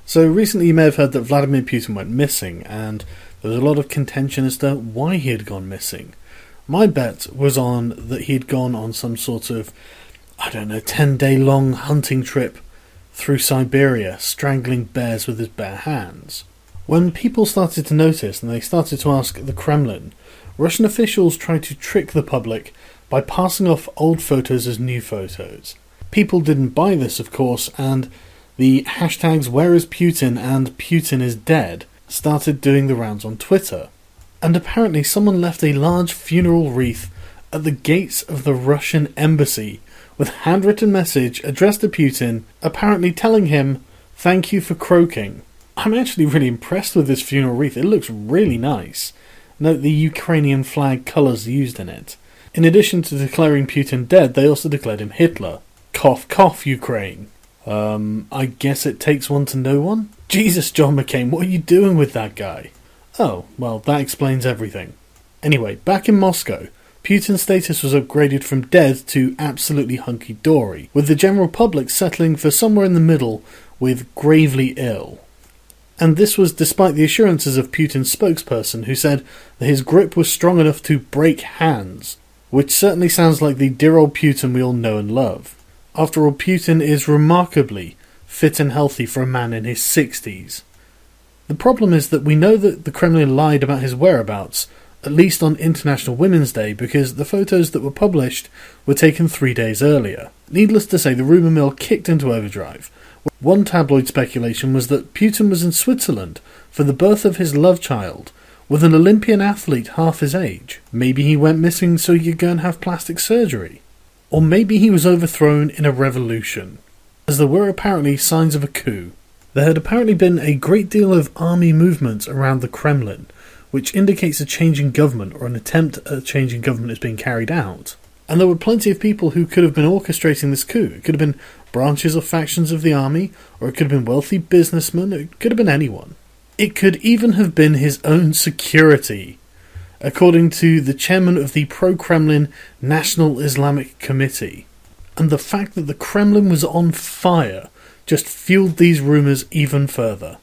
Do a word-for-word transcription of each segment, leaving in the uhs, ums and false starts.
So recently you may have heard that Vladimir Putin went missing, and there was a lot of contention as to why he had gone missing. My bet was on that he had gone on some sort of, I don't know, ten-day long hunting trip through Siberia, strangling bears with his bare hands. When people started to notice and they started to ask the Kremlin, Russian officials tried to trick the public by passing off old photos as new photos. People didn't buy this, of course, and the hashtags Where is Putin and Putin is dead started doing the rounds on Twitter. And apparently someone left a large funeral wreath at the gates of the Russian embassy with a handwritten message addressed to Putin, apparently telling him, "Thank you for croaking." I'm actually really impressed with this funeral wreath. It looks really nice. Note the Ukrainian flag colours used in it. In addition to declaring Putin dead, they also declared him Hitler. Cough, cough, Ukraine. Um, I guess it takes one to know one? Jesus, John McCain, what are you doing with that guy? Oh, well, that explains everything. Anyway, back in Moscow, Putin's status was upgraded from dead to absolutely hunky-dory, with the general public settling for somewhere in the middle with gravely ill. And this was despite the assurances of Putin's spokesperson, who said that his grip was strong enough to break hands, which certainly sounds like the dear old Putin we all know and love. After all, Putin is remarkably fit and healthy for a man in his sixties. The problem is that we know that the Kremlin lied about his whereabouts, at least on International Women's Day, because the photos that were published were taken three days earlier. Needless to say, the rumour mill kicked into overdrive. One tabloid speculation was that Putin was in Switzerland for the birth of his love child, with an Olympian athlete half his age. Maybe he went missing so he could go and have plastic surgery. Or maybe he was overthrown in a revolution, as there were apparently signs of a coup. There had apparently been a great deal of army movement around the Kremlin, which indicates a change in government or an attempt at a change in government is being carried out. And there were plenty of people who could have been orchestrating this coup. It could have been branches or factions of the army, or it could have been wealthy businessmen, it could have been anyone. It could even have been his own security, according to the chairman of the pro-Kremlin National Islamic Committee. And the fact that the Kremlin was on fire just fueled these rumours even further.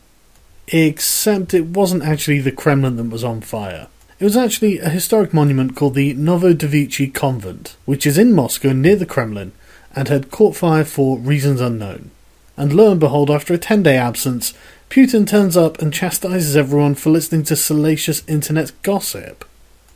Except it wasn't actually the Kremlin that was on fire. It was actually a historic monument called the Novodevichy Convent, which is in Moscow near the Kremlin, and had caught fire for reasons unknown. And lo and behold, after a ten-day absence, Putin turns up and chastises everyone for listening to salacious internet gossip.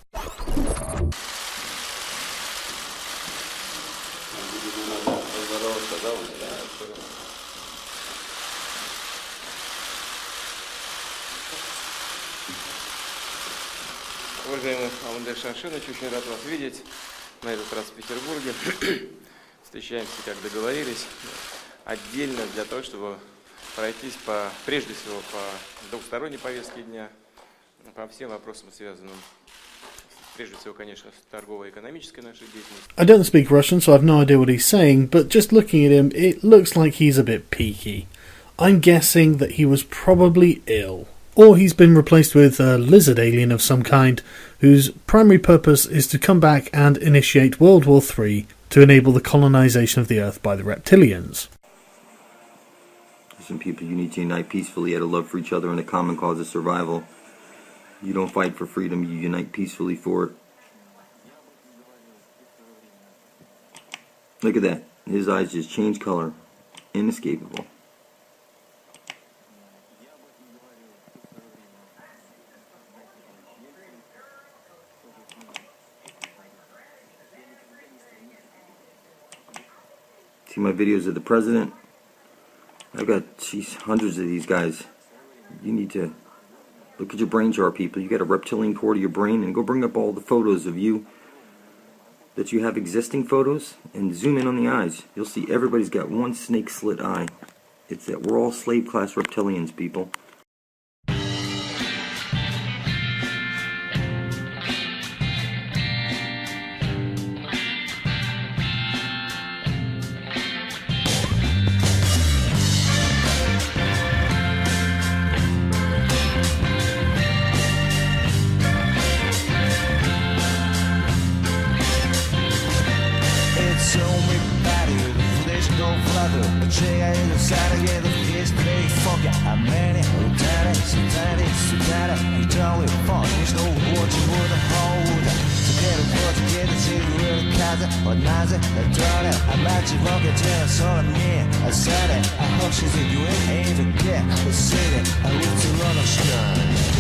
Уважаемый Алмазбек Шамшинович, очень рад вас видеть на этот раз в Петербурге. Встречаемся, как договорились, отдельно для того, чтобы пройтись по, прежде всего по двухсторонней повестке дня, по всем вопросам, связанным, прежде всего, конечно, с торгово-экономической нашей деятельностью. I don't speak Russian, so I have no idea what he's saying, but just looking at him, it looks like he's a bit peaky. I'm guessing that he was probably ill. Or he's been replaced with a lizard alien of some kind, whose primary purpose is to come back and initiate World War Three to enable the colonization of the Earth by the reptilians. Listen, people, you need to unite peacefully out of love for each other and a common cause of survival. You don't fight for freedom, you unite peacefully for it. Look at that. His eyes just changed color. Inescapable. See my videos of the president? I've got, geez, hundreds of these guys. You need to look at your brain chart, people. You got a reptilian core to your brain, and go bring up all the photos of you that you have existing photos, and zoom in on the eyes. You'll see everybody's got one snake slit eye. It's that we're all slave class reptilians, people. Cheia e no cara, yeah, the fish, play, fuck it. 雨に打たれ捨てに捨たれ一人フォンにして落ちるの方だつけるぼつけてしぐれる風はなぜどれ甘ちぼけて空に朝で星月ゆえにだけ忘れあいつらの視界